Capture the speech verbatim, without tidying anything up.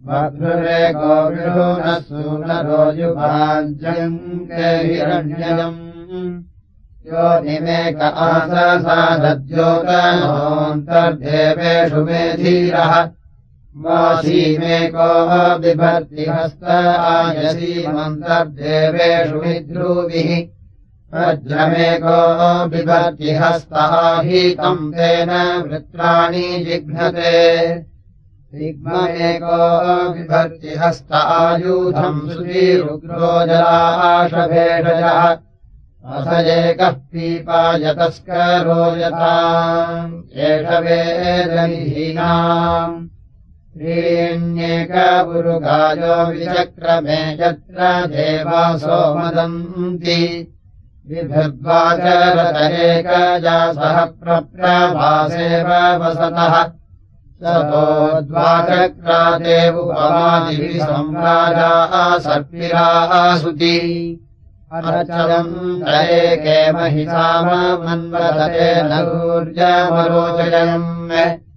भद्रुरेको विषुनः सूनरो युभाञ्जम् के हिरण्यम् योनिमेक आससादद्योतनोऽन्तर्देवेषु मे धीरः वासीमेको बिभर्ति हस्त आयसीमन्तर्देवेषु विद्रुविः वज्रमेको बिभर्ति हस्ताहीतम् तेन वृत्राणि जिघ्नते दिग्ममेको बिभर्ति हस्त आयुधम् सुधीरुग्रो जलाशभेषजः असयेकः पीपायतस्करो यताम् एष वेदविहीनाम् त्रीण्येकपुरुगायो विचक्रमे यत्र देवासो मदन्ति विभिर्द्वाचरतरेकजासः प्रप्रभासेव वसतः ततो द्वाचक्रादेवुपमादिभिः सम्राजाः सर्पिराः सुती अरचलम् तरेके महिषामन्वदते नूर्जमरोचयम्